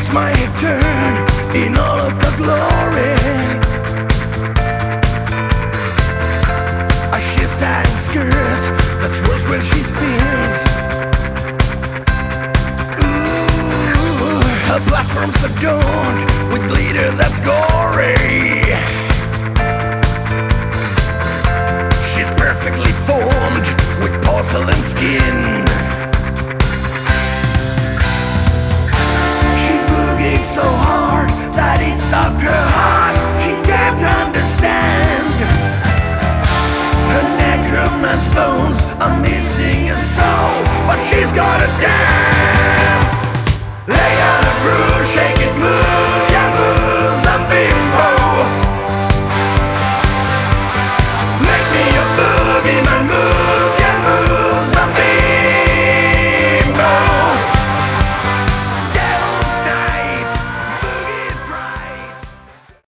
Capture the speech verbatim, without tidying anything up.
makes my head turn in all of her glory. A sheer satin skirt that twirls when she spins. Ooh, her platforms adorned with glitter that's gory. She's perfectly formed with porcelain skin. So hard that it sucked her heart. She can't understand. Her necromancer's bones are missing a soul, but she's gotta dance.